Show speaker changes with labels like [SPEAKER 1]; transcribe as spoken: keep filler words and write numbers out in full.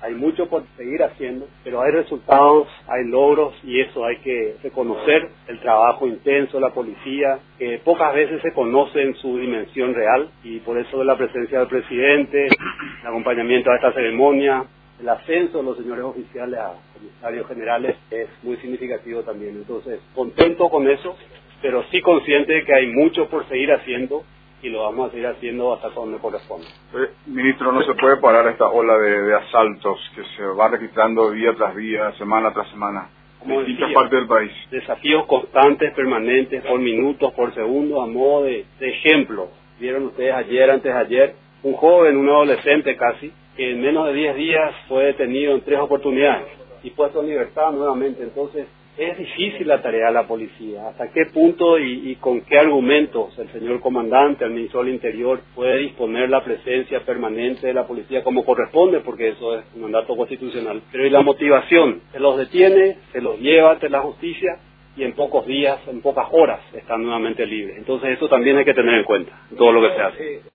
[SPEAKER 1] hay mucho por seguir haciendo, pero hay resultados, hay logros y eso hay que reconocer el trabajo intenso de la policía, que pocas veces se conoce en su dimensión real y por eso de la presencia del presidente, el acompañamiento a esta ceremonia, el ascenso de los señores oficiales a comisarios generales es muy significativo también. Entonces, contento con eso, pero sí consciente de que hay mucho por seguir haciendo y lo vamos a seguir haciendo hasta donde corresponde.
[SPEAKER 2] Eh, ministro, no se puede parar esta ola de, de asaltos que se va registrando día tras día, semana tras semana, en distintas partes del país.
[SPEAKER 1] Desafíos constantes, permanentes, por minutos, por segundos, a modo de, de ejemplo. Vieron ustedes ayer, antes de ayer, un joven, un adolescente casi, que en menos de diez días fue detenido en tres oportunidades y puesto en libertad nuevamente. Entonces, es difícil la tarea de la policía. ¿Hasta qué punto y, y con qué argumentos el señor comandante, el ministro del Interior, puede disponer la presencia permanente de la policía como corresponde? Porque eso es un mandato constitucional. Pero ¿y la motivación? Se los detiene, se los lleva ante la justicia y en pocos días, en pocas horas, están nuevamente libres. Entonces eso también hay que tener en cuenta en todo lo que se hace.